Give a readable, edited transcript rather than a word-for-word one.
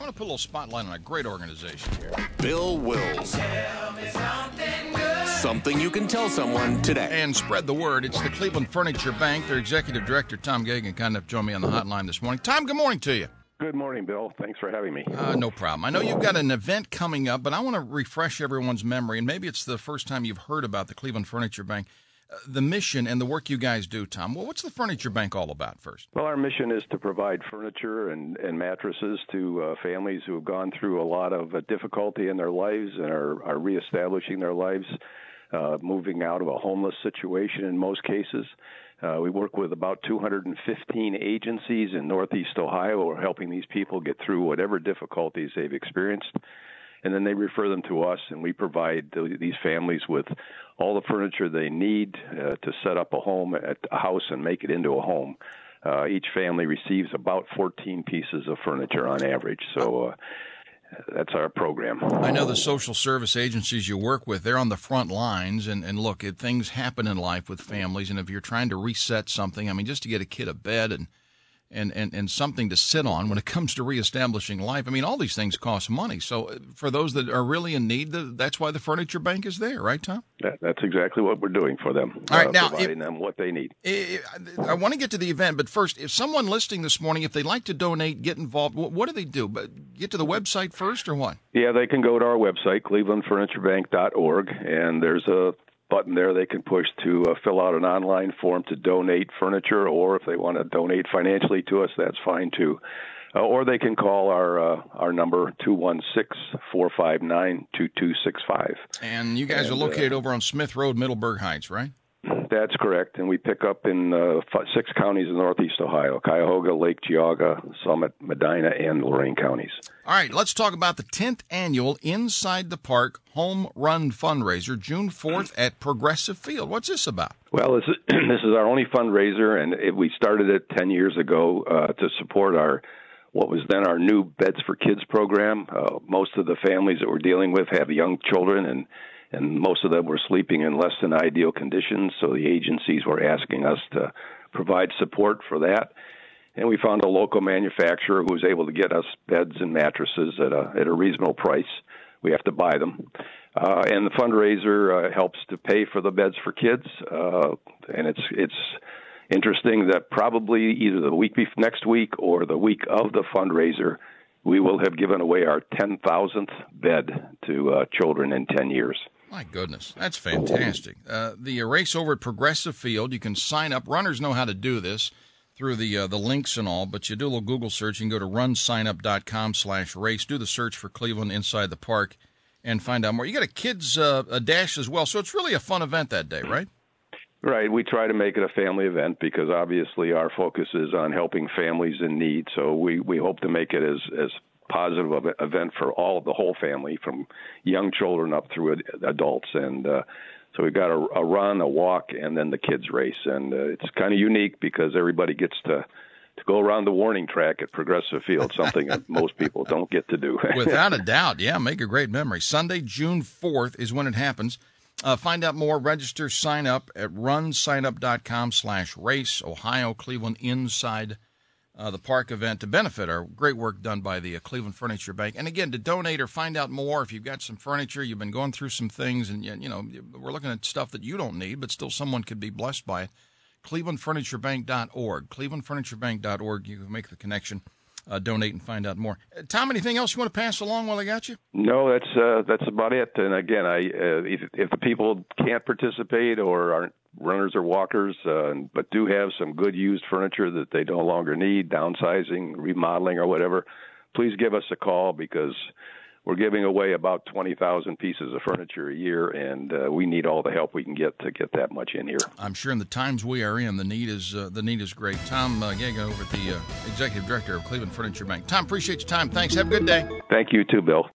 want to put a little spotlight on a great organization here. Bill Wills. Something you can tell someone today. And spread the word. It's the Cleveland Furniture Bank. Their executive director, Tom Gagan, kind of joined me on the hotline this morning. Tom, good morning to you. Good morning, Bill. Thanks for having me. No problem. I know you've got an event coming up, but I want to refresh everyone's memory, and maybe it's the first time you've heard about the Cleveland Furniture Bank. The mission and the work you guys do, Tom. Well, what's the Furniture Bank all about first? Well, our mission is to provide furniture and mattresses to families who have gone through a lot of difficulty in their lives and are reestablishing their lives, moving out of a homeless situation in most cases. We work with about 215 agencies in Northeast Ohio who are helping these people get through whatever difficulties they've experienced. And then they refer them to us, and we provide these families with all the furniture they need to set up a home at a house and make it into a home. Each family receives about 14 pieces of furniture on average. So that's our program. I know the social service agencies you work with, they're on the front lines. And look, things happen in life with families. And if you're trying to reset something, I mean, just to get a kid a bed and something to sit on when it comes to reestablishing life. I mean, all these things cost money. So for those that are really in need, that's why the Furniture Bank is there, right, Tom? That's exactly what we're doing for them, all right, now, providing them what they need. I want to get to the event, but first, if someone listening this morning, if they'd like to donate, get involved, what do they do? Get to the website first or what? Yeah, they can go to our website, clevelandfurniturebank.org, and there's a button there they can push to fill out an online form to donate furniture, or if they want to donate financially to us, that's fine too. Or they can call our number, 216-459-2265. And you guys are located over on Smith Road, Middleburg Heights, right? That's correct, and we pick up in 6 counties in Northeast Ohio, Cuyahoga, Lake Geauga, Summit, Medina, and Lorain counties. All right, let's talk about the 10th annual Inside the Park Home Run Fundraiser, June 4th at Progressive Field. What's this about? Well, this is our only fundraiser, and we started it 10 years ago to support what was then our new Beds for Kids program. Most of the families that we're dealing with have young children, and most of them were sleeping in less than ideal conditions, so the agencies were asking us to provide support for that. And we found a local manufacturer who was able to get us beds and mattresses at a reasonable price. We have to buy them. And the fundraiser helps to pay for the Beds for Kids. And it's interesting that probably either the week next week or the week of the fundraiser, we will have given away our 10,000th bed to children in 10 years. My goodness, that's fantastic. The race over at Progressive Field, you can sign up. Runners know how to do this through the links and all, but you do a little Google search. You can go to runsignup.com/race. Do the search for Cleveland Inside the Park and find out more. You got a kids a dash as well, so it's really a fun event that day, right? Right. We try to make it a family event because obviously our focus is on helping families in need. So we hope to make it as positive of an event for the whole family, from young children up through adults. And so we've got a run, a walk, and then the kids race. And it's kind of unique because everybody gets to go around the warning track at Progressive Field, something that most people don't get to do. Without a doubt. Yeah, make a great memory. Sunday, June 4th is when it happens. Find out more, register, sign up at runsignup.com/race, Ohio, Cleveland, Inside the Park event to benefit our great work done by the Cleveland Furniture Bank. And again, to donate or find out more, if you've got some furniture, you've been going through some things, and we're looking at stuff that you don't need, but still someone could be blessed by it, clevelandfurniturebank.org. clevelandfurniturebank.org. You can make the connection, donate, and find out more. Tom, anything else you want to pass along while I got you? No, that's about it. And again, if the people can't participate or aren't runners or walkers, but do have some good used furniture that they no longer need, downsizing, remodeling, or whatever, please give us a call because we're giving away about 20,000 pieces of furniture a year, and we need all the help we can get to get that much in here. I'm sure in the times we are in, the need is great. Tom Gagan over at the Executive Director of Cleveland Furniture Bank. Tom, appreciate your time. Thanks. Have a good day. Thank you too, Bill.